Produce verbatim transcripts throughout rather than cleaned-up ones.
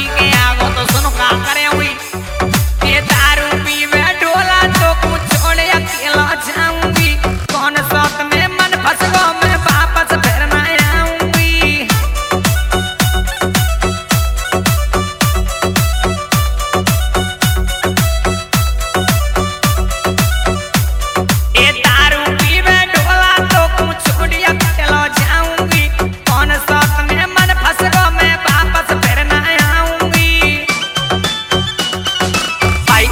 पी के आगो तो सुनो का करे हुई ये दारू पीवे ढोला तो कुछ छोड़े अकेला जाऊंगी कौन साथ में मन फंस गो मैं वापस फिर ना आऊंगी ये दारू पीवे ढोला तो कुछ छोड़े अकेला जाऊंगी कौन साथ में मन फंस गो मैं वापस फिर ना आऊंगी भाई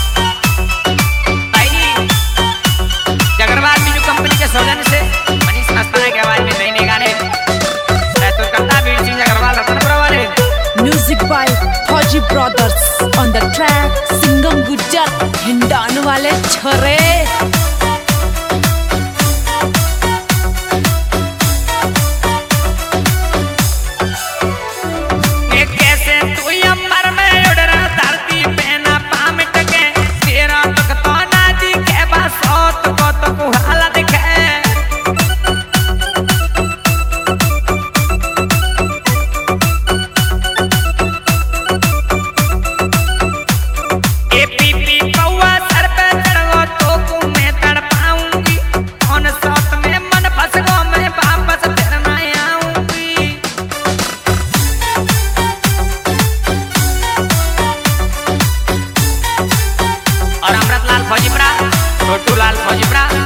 भाई जगरवाल म्यूजिक कंपनी के सौजन्य से मनीष मस्ताना की आवाज में नए नए गाने प्रस्तुत करता वीर सिंह जगरवाल रतनपुरा वाले music by Fauji brothers on the track सिंगम गुज्जर हिंडान वाले छोरे ये कैसे तू अंबर में उड़ रहा धरती पे ना पामिट के तेरा तक तो ना दिखे बस औत को तो कुहाला दिखे ये पीपी कौवा सर पे चढ़ो तो को मैं तड़पाऊंगी कौन साथ में मन फंस गो मैं वापस फिर ना आऊंगी और अमृतलाल फौजीपुरा छोटू लाल फौजीपुरा